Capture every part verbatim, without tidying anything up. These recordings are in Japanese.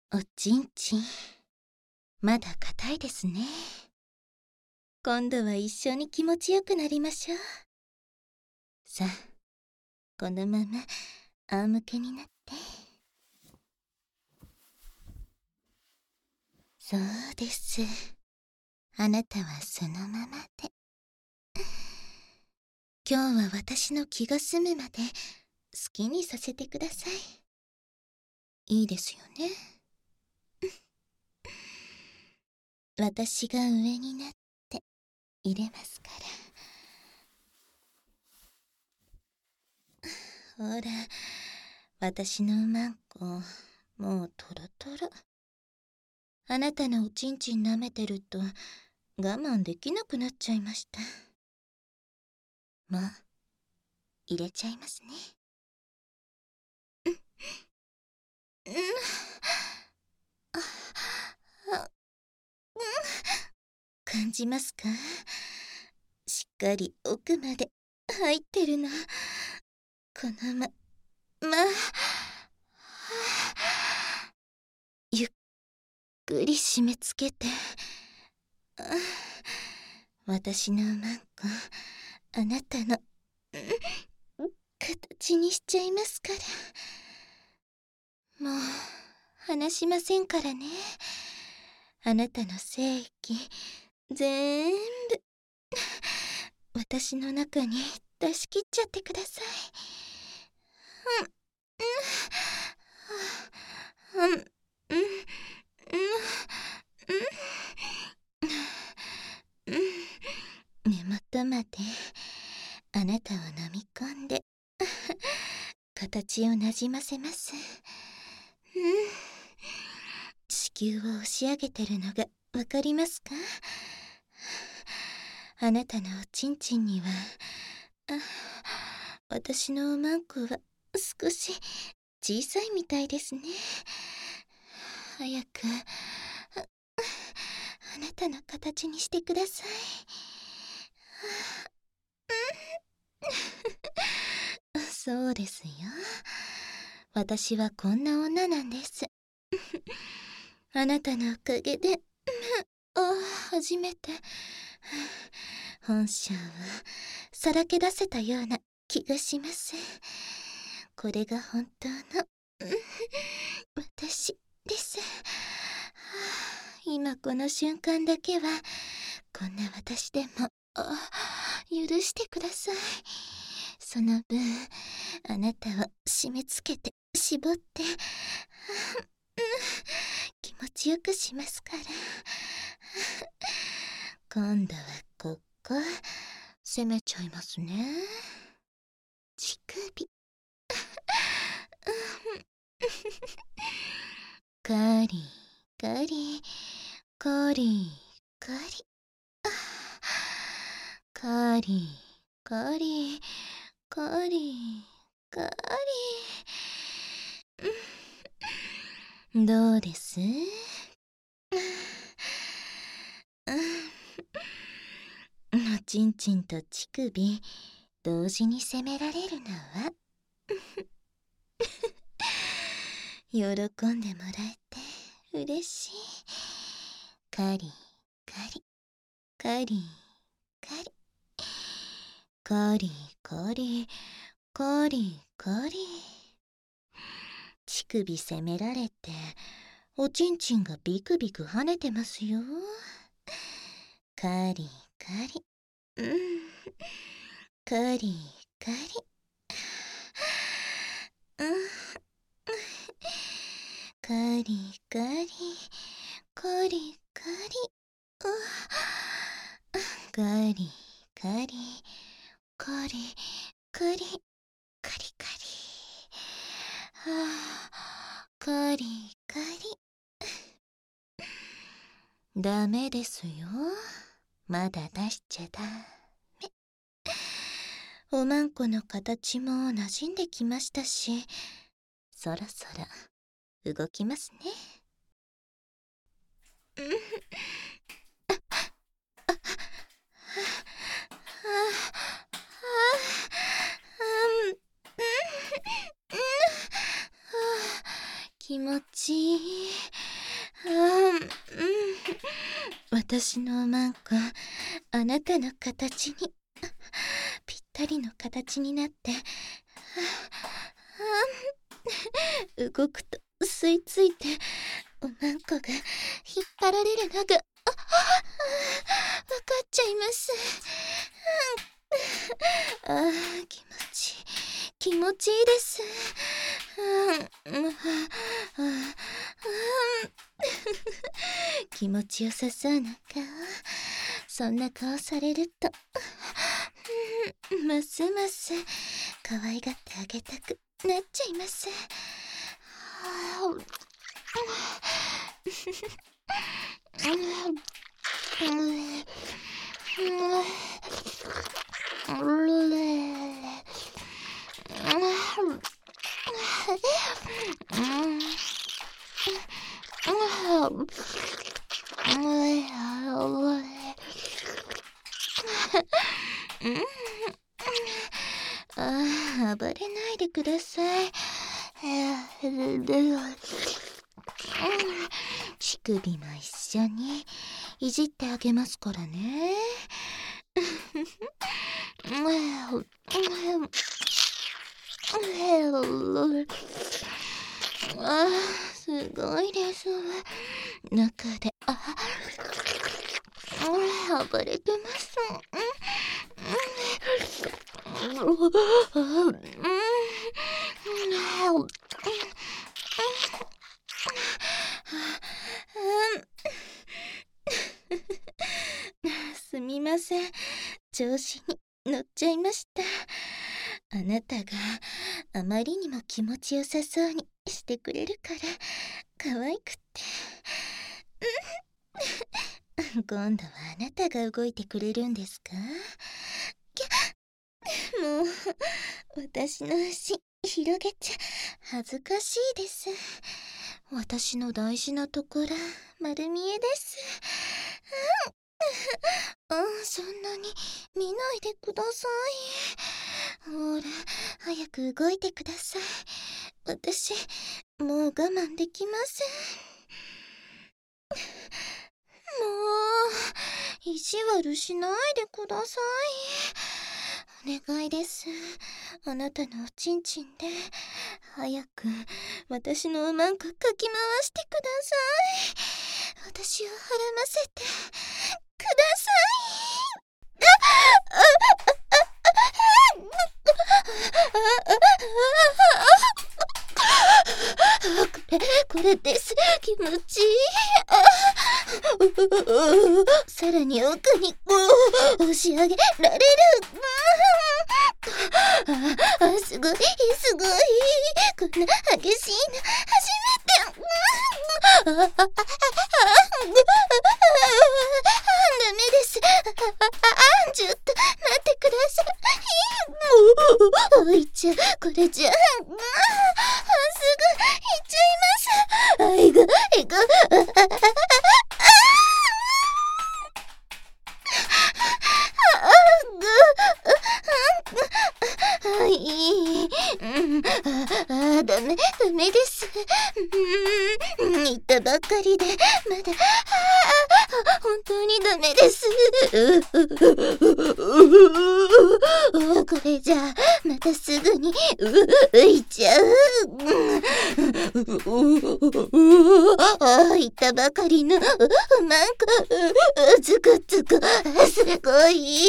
おちんちん、まだ硬いですね。今度は一緒に気持ちよくなりましょう。さあ、このまま仰向けになって。そうです。あなたはそのままで。今日は私の気が済むまで好きにさせてください。いいですよね。私が上になって入れますから。ほら、私のうまんこ、もうトロトロ。あなたのおちんちん舐めてると我慢できなくなっちゃいました。もう入れちゃいますね。うん、うん、あ、あ、うん、感じますか？しっかり奥まで入ってるの。このま、ま、ゆっくり締め付けて。私のうまんこ、あなたの形にしちゃいますから。もう離しませんからね。あなたの精液ぜーんぶ私の中に出し切っちゃってください。うん、うん、うん、うん、うん、うん、根元まであなたを飲み込んで形をなじませます。うん、子宮を押し上げてるのがわかりますか？あなたのおちんちんには、あ、私のおまんこは少し小さいみたいですね。早く あ, あなたの形にしてください。そうですよ。私はこんな女なんです。あなたのおかげで、あ、初めて本性をさらけ出せたような気がします。これが本当の私です。今この瞬間だけはこんな私でも許してください。その分あなたを締め付けて絞って気持ちよくしますから。今度はここ攻めちゃいますね。乳首カリカリカリカリカリカリカリカリ、どうです？おちんちんと乳首同時に責められるのは喜んでもらえて嬉しい。カリカリカリカリカリカリカリカリ、乳首責められておちんちんがビクビク跳ねてますよ。カリカリ、うん、カリカリ、うん、カリカリカリカリ、カリカリカリカリカリカリ、はあ、カリカリ。ダメですよ。まだ出しちゃダメ。おまんこの形も馴染んできましたし、そろそろ動きますね。気持ちいい。 あー、うん、私のおまんこ、あなたの形にぴったりの形になって、動くと吸い付いておまんこが引っ張られるのがわかっちゃいます。あー、気持ちいい気持ちいいです。気持ちよさそうな顔、そんな顔されるとますます可愛がってあげたくなっちゃいます。ああ、暴れないでください。乳首も一緒にいじってあげますからね。あー、すごいです。中で、あ、暴れてます。すみません、調子に乗っちゃいました。あなたがあまりにも気持ちよさそうにしてくれるから可愛くって今度はあなたが動いてくれるんですか？きゃ、もう私の足広げちゃ恥ずかしいです。私の大事なところ丸見えです。あ、そんなに見ないでください。ほら、早く動いてください。私、もう我慢できません。もう、意地悪しないでください。お願いです。あなたのおちんちんで、早く私のおまんこかき回してください。私をはらませてください。これ、これです。気持ちいい。さらに奥に押し上げられる。あ、すごい、すごい。こんな激しいの初めて。ダメです。ちょっと待ってください。置いちゃう。これじゃ、すぐ行っちゃいます。あいが、いが、はい、ああ、ダメ、ダメです。うん、言ったばっかりで、まだ、あ本当にダメです。これじゃあ、またすぐに、浮いちゃう。言ったばかりの、なんか、つくつく、すごい。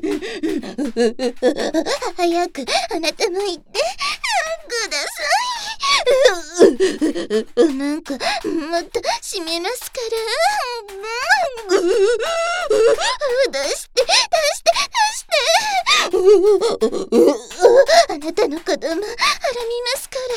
早く、あなたも言って、ください。なんか、もっと締めますから。出して、出して、出して。あなたの子供、はらみますから。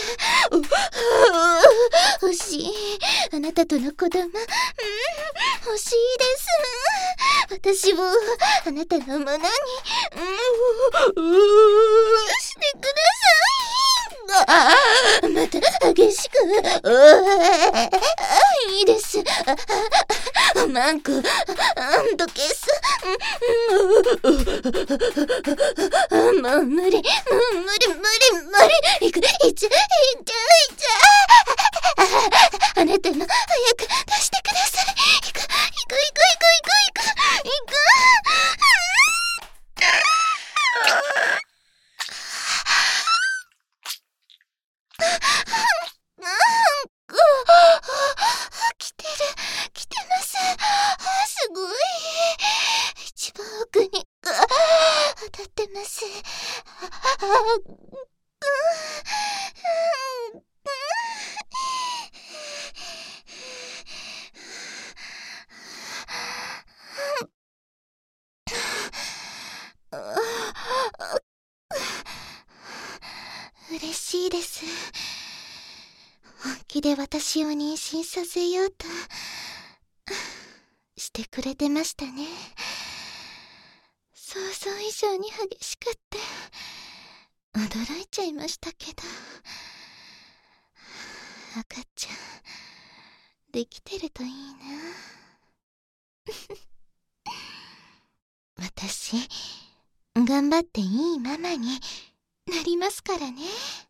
欲しい。あなたとの子供、うん、欲しいです。私を、あなたのものに、うん、してください。ああ、また激しく。いいです。おまんこ、どけす。もう無理、もう無理、無理、無理。いく、いっちゃう、いっちゃう、いっちゃう。あなたの、早く出して。 嬉しいです。本気で私を妊娠させようとしてくれてましたね。想像以上に激しくって驚いちゃいましたけど、赤ちゃんできてるといいな。私頑張っていいママになりますからね。